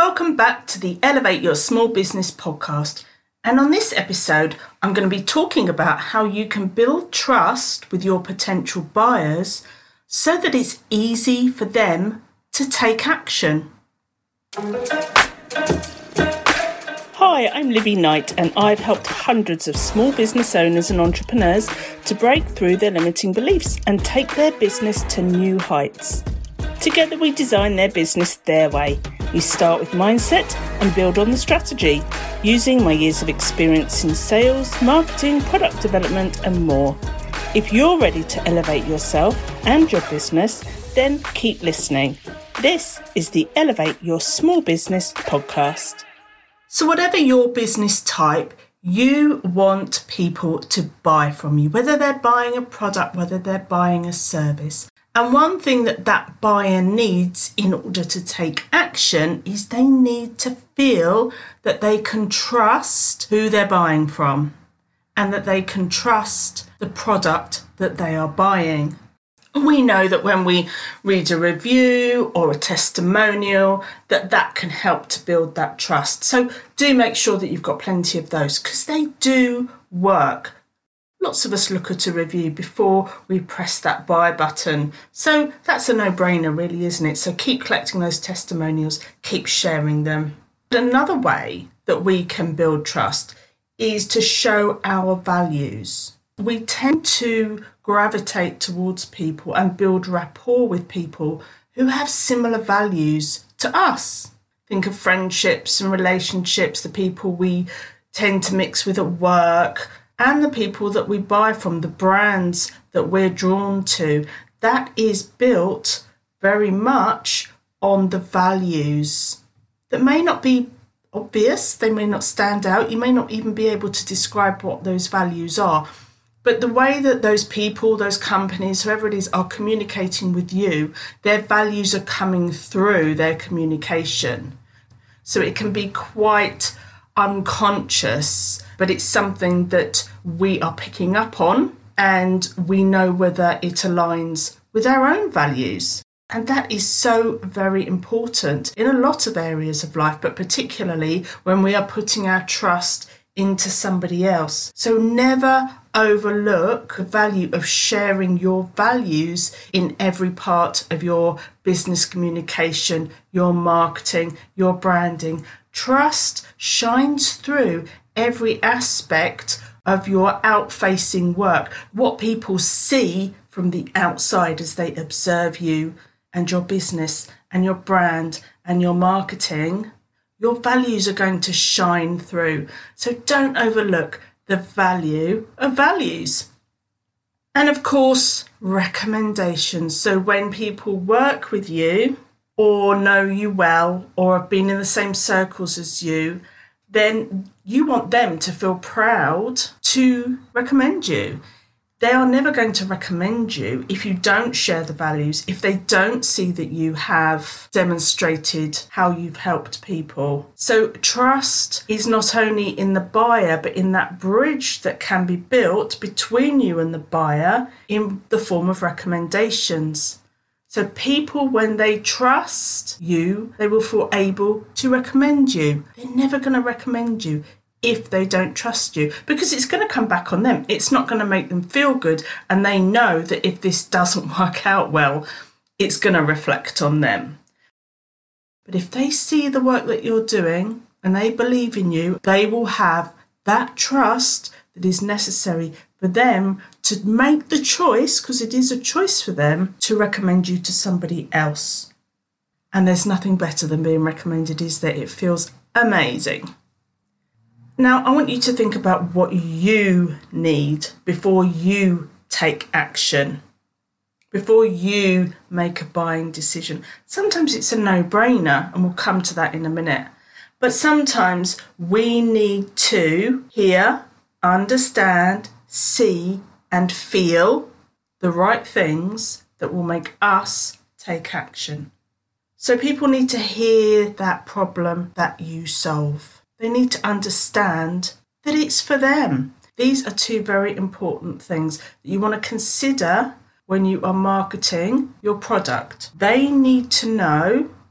Welcome back to the Elevate Your Small Business podcast. And on this episode, I'm going to be talking about how you can build trust with your potential buyers so that it's easy for them to take action. Hi, I'm Libby Knight, and I've helped hundreds of small business owners and entrepreneurs to break through their limiting beliefs and take their business to new heights. Together we design their business their way. We start with mindset and build on the strategy, using my years of experience in sales, marketing, product development and more. If you're ready to elevate yourself and your business, then keep listening. This is the Elevate Your Small Business podcast. So whatever your business type, you want people to buy from you, whether they're buying a product, whether they're buying a service. And one thing that buyer needs in order to take action is they need to feel that they can trust who they're buying from and that they can trust the product that they are buying. We know that when we read a review or a testimonial, that can help to build that trust. So do make sure that you've got plenty of those because they do work. Lots of us look at a review before we press that buy button. So that's a no-brainer really, isn't it? So keep collecting those testimonials, keep sharing them. Another way that we can build trust is to show our values. We tend to gravitate towards people and build rapport with people who have similar values to us. Think of friendships and relationships, the people we tend to mix with at work, and the people that we buy from, the brands that we're drawn to. That is built very much on the values that may not be obvious, they may not stand out, you may not even be able to describe what those values are. But the way that those people, those companies, whoever it is, are communicating with you, their values are coming through their communication. So it can be quite unconscious, but it's something that we are picking up on and we know whether it aligns with our own values. And that is so very important in a lot of areas of life, but particularly when we are putting our trust into somebody else. So never overlook the value of sharing your values in every part of your business communication, your marketing, your branding. Trust shines through every aspect of your out-facing work. What people see from the outside as they observe you and your business and your brand and your marketing, your values are going to shine through. So don't overlook the value of values. And of course, recommendations. So when people work with you or know you well or have been in the same circles as you, then you want them to feel proud to recommend you. They are never going to recommend you if you don't share the values, if they don't see that you have demonstrated how you've helped people. So trust is not only in the buyer, but in that bridge that can be built between you and the buyer in the form of recommendations. So people, when they trust you, they will feel able to recommend you. They're never going to recommend you if they don't trust you, because it's going to come back on them. It's not going to make them feel good. And they know that if this doesn't work out well, it's going to reflect on them. But if they see the work that you're doing and they believe in you, they will have that trust that is necessary for them to make the choice, because it is a choice for them, to recommend you to somebody else. And there's nothing better than being recommended, is there? It feels amazing. Now, I want you to think about what you need before you take action, before you make a buying decision. Sometimes it's a no-brainer, and we'll come to that in a minute. But sometimes we need to hear, understand, see, and feel the right things that will make us take action. So people need to hear that problem that you solve. They need to understand that it's for them. These are two very important things that you want to consider when you are marketing your product. They need to know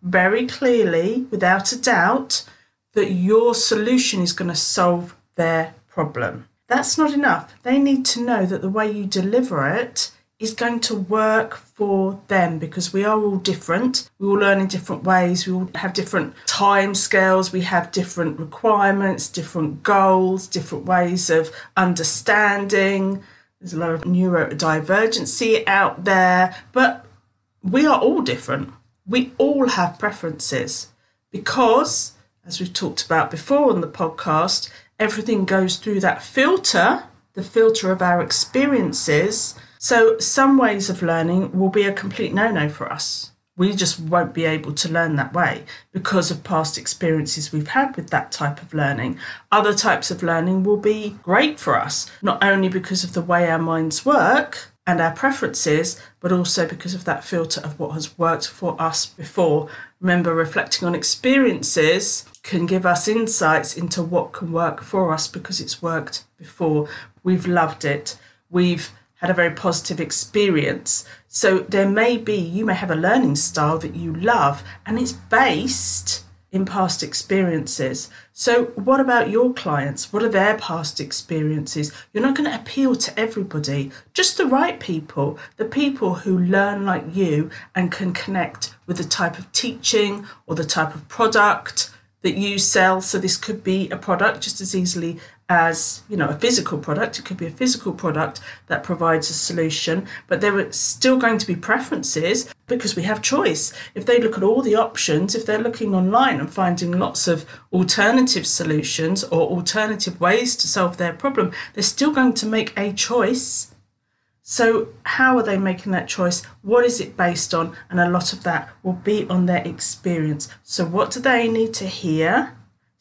very clearly, without a doubt, that your solution is going to solve their problem. That's not enough. They need to know that the way you deliver it is going to work for them, because we are all different. We all learn in different ways. We all have different time scales. We have different requirements, different goals, different ways of understanding. There's a lot of neurodivergency out there, but we are all different. We all have preferences because, as we've talked about before on the podcast, everything goes through that filter, the filter of our experiences. So some ways of learning will be a complete no-no for us. We just won't be able to learn that way because of past experiences we've had with that type of learning. Other types of learning will be great for us, not only because of the way our minds work and our preferences, but also because of that filter of what has worked for us before. Remember, reflecting on experiences can give us insights into what can work for us because it's worked before. We've loved it. We've had a very positive experience. So you may have a learning style that you love and it's based in past experiences. So what about your clients? What are their past experiences? You're not going to appeal to everybody, just the right people, the people who learn like you and can connect with the type of teaching or the type of product that you sell. So this could be a product just as easily as, a physical product. It could be a physical product that provides a solution, but there are still going to be preferences because we have choice. If they look at all the options, if they're looking online and finding lots of alternative solutions or alternative ways to solve their problem, they're still going to make a choice. So how are they making that choice? What is it based on? And a lot of that will be on their experience. So what do they need to hear,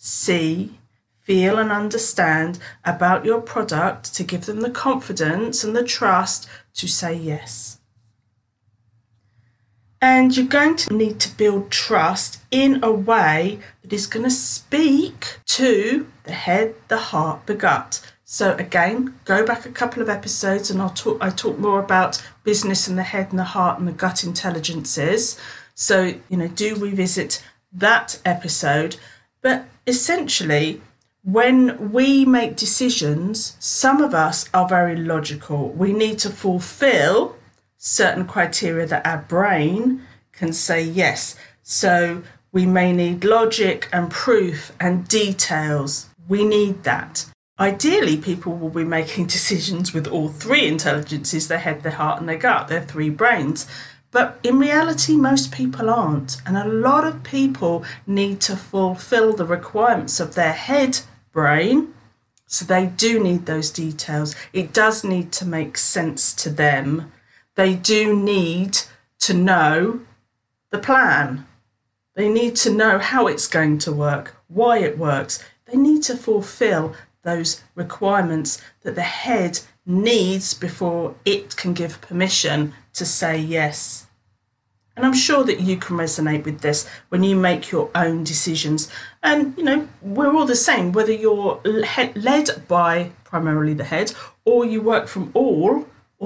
see, feel and understand about your product to give them the confidence and the trust to say yes? And you're going to need to build trust in a way that is going to speak to the head, the heart, the gut. So again, go back a couple of episodes and I talk more about business and the head and the heart and the gut intelligences. So, do revisit that episode. But essentially, when we make decisions, some of us are very logical. We need to fulfill certain criteria that our brain can say yes. So we may need logic and proof and details. We need that. Ideally, people will be making decisions with all three intelligences, their head, their heart and their gut, their three brains. But in reality, most people aren't. And a lot of people need to fulfill the requirements of their head brain. So they do need those details. It does need to make sense to them. They do need to know the plan. They need to know how it's going to work, why it works. They need to fulfill those requirements that the head needs before it can give permission to say yes. And I'm sure that you can resonate with this when you make your own decisions. And, we're all the same, whether you're led by primarily the head or you work from all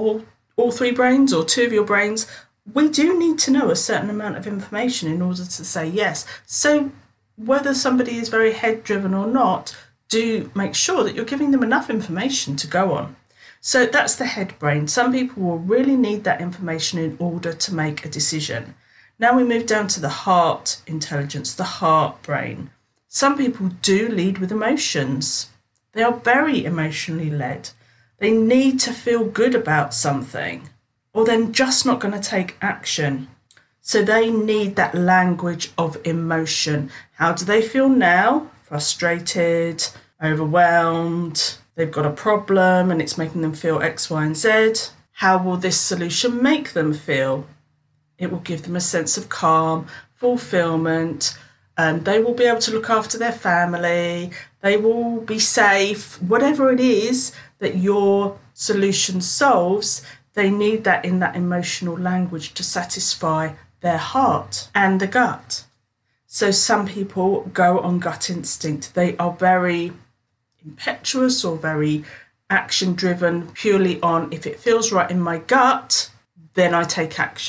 three brains or two of your brains. We do need to know a certain amount of information in order to say yes. So whether somebody is very head driven or not, do make sure that you're giving them enough information to go on. So that's the head brain. Some people will really need that information in order to make a decision. Now we move down to the heart intelligence, the heart brain. Some people do lead with emotions. They are very emotionally led. They need to feel good about something, or they're just not going to take action. So they need that language of emotion. How do they feel now? Frustrated, overwhelmed, they've got a problem and it's making them feel X, Y, and Z. How will this solution make them feel? It will give them a sense of calm, fulfillment, and they will be able to look after their family. They will be safe. Whatever it is that your solution solves, they need that in that emotional language to satisfy their heart and the gut. So some people go on gut instinct. They are very impetuous or very action driven, purely on if it feels right in my gut, then I take action.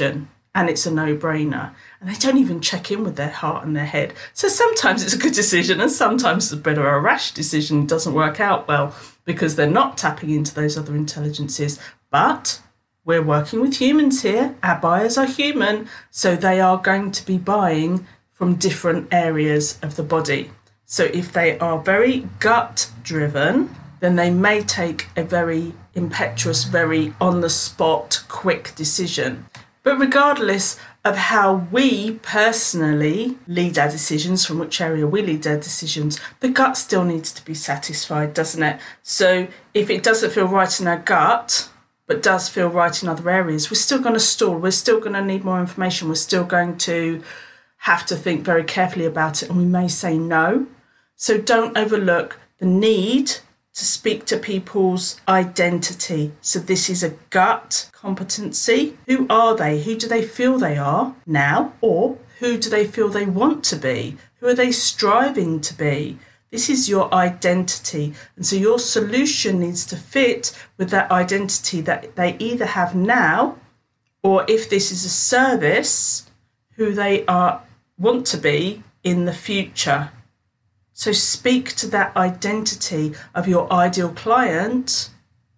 and it's a no-brainer. And they don't even check in with their heart and their head. So sometimes it's a good decision and sometimes it's a bit of a rash decision. It doesn't work out well because they're not tapping into those other intelligences. But we're working with humans here. Our buyers are human, so they are going to be buying from different areas of the body. So if they are very gut-driven, then they may take a very impetuous, very on-the-spot, quick decision. But regardless of how we personally lead our decisions, from which area we lead our decisions, the gut still needs to be satisfied, doesn't it? So if it doesn't feel right in our gut, but does feel right in other areas, we're still going to stall. We're still going to need more information. We're still going to have to think very carefully about it, and we may say no. So don't overlook the need to speak to people's identity. So this is a gut competency. Who are they? Who do they feel they are now? Or who do they feel they want to be? Who are they striving to be? This is your identity. And so your solution needs to fit with that identity that they either have now, or if this is a service, who they want to be in the future. So speak to that identity of your ideal client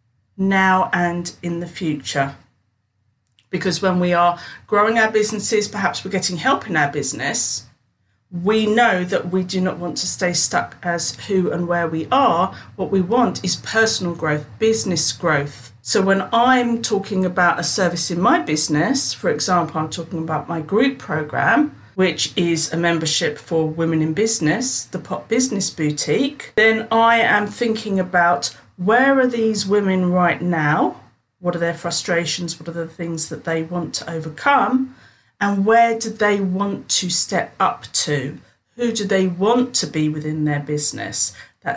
now and in the future. Because when we are growing our businesses, perhaps we're getting help in our business, we know that we do not want to stay stuck as who and where we are. What we want is personal growth, business growth. So when I'm talking about a service in my business, for example, I'm talking about my group program, which is a membership for women in business, the Pop Business Boutique, then I am thinking about where are these women right now? What are their frustrations? What are the things that they want to overcome? And where do they want to step up to? Who do they want to be within their business? That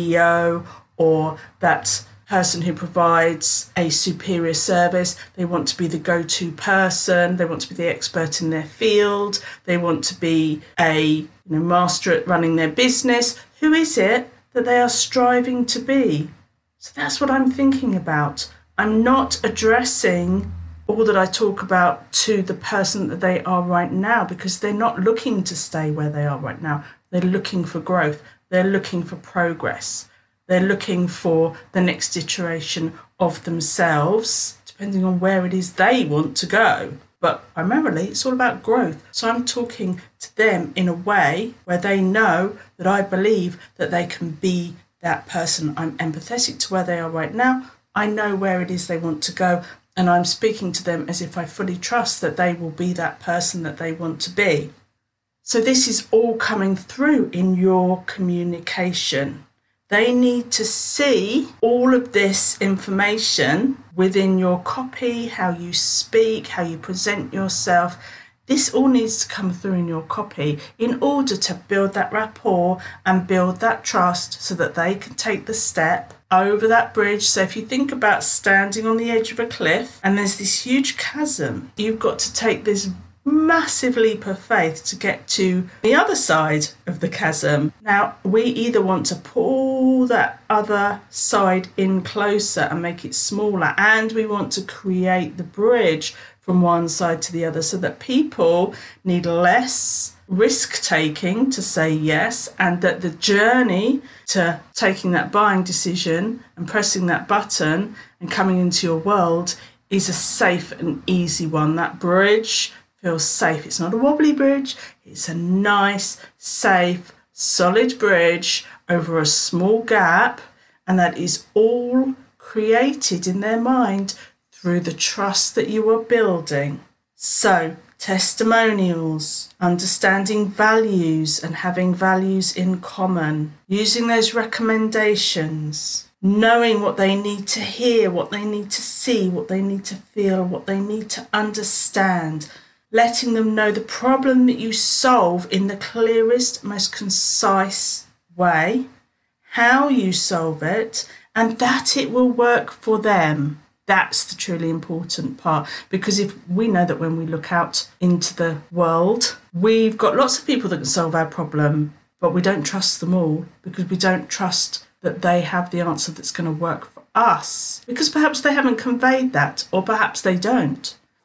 CEO or that person who provides a superior service. They want to be the go-to person. They want to be the expert in their field. They want to be a master at running their business. Who is it that they are striving to be? So that's what I'm thinking about. I'm not addressing all that I talk about to the person that they are right now, because they're not looking to stay where they are right now. They're looking for growth. They're looking for progress. They're looking for the next iteration of themselves, depending on where it is they want to go. But primarily, it's all about growth. So I'm talking to them in a way where they know that I believe that they can be that person. I'm empathetic to where they are right now. I know where it is they want to go. And I'm speaking to them as if I fully trust that they will be that person that they want to be. So this is all coming through in your communication. They need to see all of this information within your copy, how you speak, how you present yourself. This all needs to come through in your copy in order to build that rapport and build that trust so that they can take the step over that bridge. So if you think about standing on the edge of a cliff and there's this huge chasm, you've got to take this massive leap of faith to get to the other side of the chasm. Now, we either want to pull that other side in closer and make it smaller, and we want to create the bridge from one side to the other so that people need less risk-taking to say yes, and that the journey to taking that buying decision and pressing that button and coming into your world is a safe and easy one. That bridge feels safe. It's not a wobbly bridge. It's a nice, safe, solid bridge over a small gap, and that is all created in their mind through the trust that you are building. So, testimonials, understanding values and having values in common, using those recommendations, knowing what they need to hear, what they need to see, what they need to feel, what they need to understand, letting them know the problem that you solve in the clearest, most concise way, how you solve it, and that it will work for them. That's the truly important part, because if we know that when we look out into the world, we've got lots of people that can solve our problem, but we don't trust them all because we don't trust that they have the answer that's going to work for us, because perhaps they haven't conveyed that, or perhaps they don't.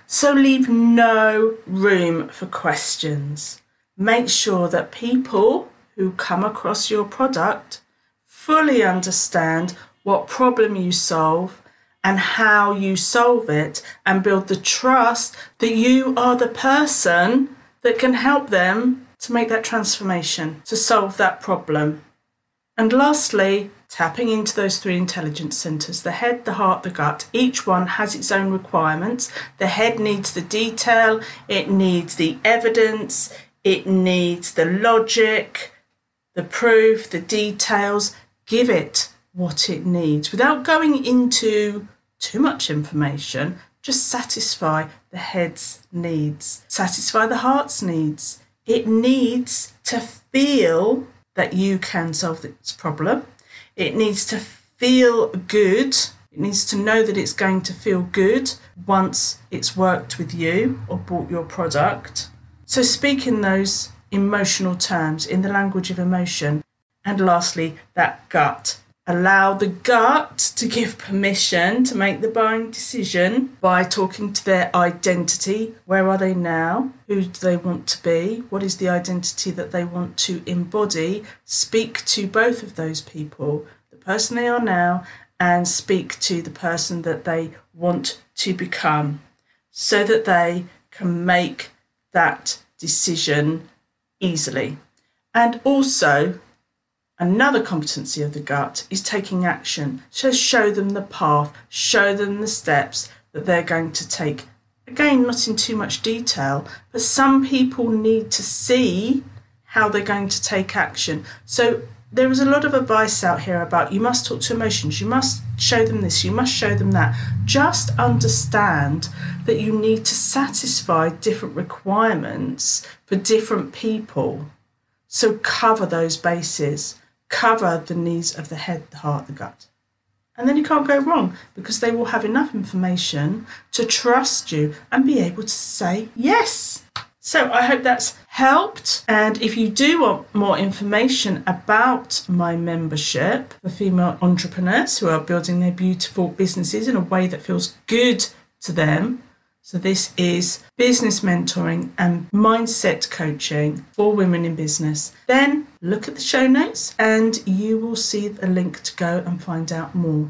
So leave no room for questions. Make sure that people who come across your product fully understand what problem you solve and how you solve it, and build the trust that you are the person that can help them to make that transformation, to solve that problem. And lastly, tapping into those 3 intelligence centres, the head, the heart, the gut. Each one has its own requirements. The head needs the detail, it needs the evidence, it needs the logic, the proof, the details. Give it what it needs without going into too much information. Just satisfy the head's needs, satisfy the heart's needs. It needs to feel that you can solve its problem. It needs to feel good. It needs to know that it's going to feel good once it's worked with you or bought your product. So speak in those emotional terms, in the language of emotion. And lastly, that gut. Allow the gut to give permission to make the buying decision by talking to their identity. Where are they now? Who do they want to be? What is the identity that they want to embody? Speak to both of those people, the person they are now, and speak to the person that they want to become, so that they can make that decision easily. And also, another competency of the gut is taking action. So show them the path, show them the steps that they're going to take. Again, not in too much detail, but some people need to see how they're going to take action. So there is a lot of advice out here about you must talk to emotions, you must show them this, you must show them that. Just understand that you need to satisfy different requirements for different people. So cover those bases. Cover the needs of the head, the heart, the gut. And then you can't go wrong, because they will have enough information to trust you and be able to say yes. So I hope that's helped. And if you do want more information about my membership for female entrepreneurs who are building their beautiful businesses in a way that feels good to them, so this is business mentoring and mindset coaching for women in business, then look at the show notes and you will see the link to go and find out more.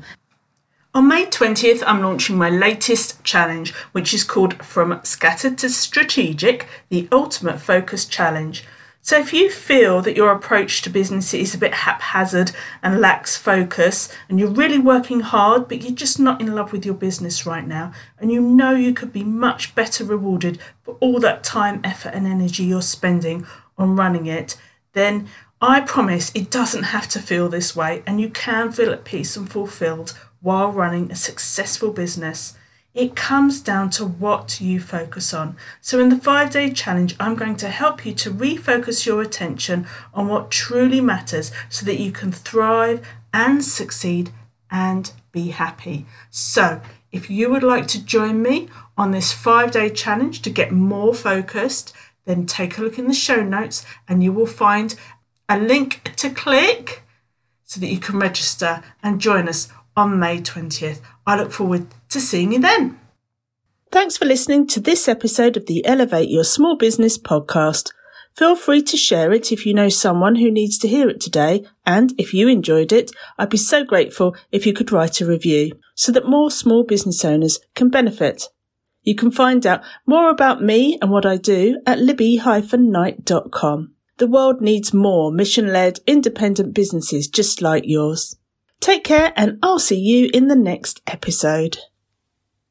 On May 20th, I'm launching my latest challenge, which is called From Scattered to Strategic, the Ultimate Focus Challenge. So if you feel that your approach to business is a bit haphazard and lacks focus, and you're really working hard, but you're just not in love with your business right now, and you know you could be much better rewarded for all that time, effort and energy you're spending on running it, then I promise it doesn't have to feel this way, and you can feel at peace and fulfilled while running a successful business. It comes down to what you focus on. So in the 5-day challenge, I'm going to help you to refocus your attention on what truly matters so that you can thrive and succeed and be happy. So if you would like to join me on this 5-day challenge to get more focused, then take a look in the show notes and you will find a link to click so that you can register and join us on May 20th. I look forward to seeing you then. Thanks for listening to this episode of the Elevate Your Small Business podcast. Feel free to share it if you know someone who needs to hear it today. And if you enjoyed it, I'd be so grateful if you could write a review so that more small business owners can benefit. You can find out more about me and what I do at libby-knight.com. The world needs more mission-led, independent businesses just like yours. Take care, and I'll see you in the next episode.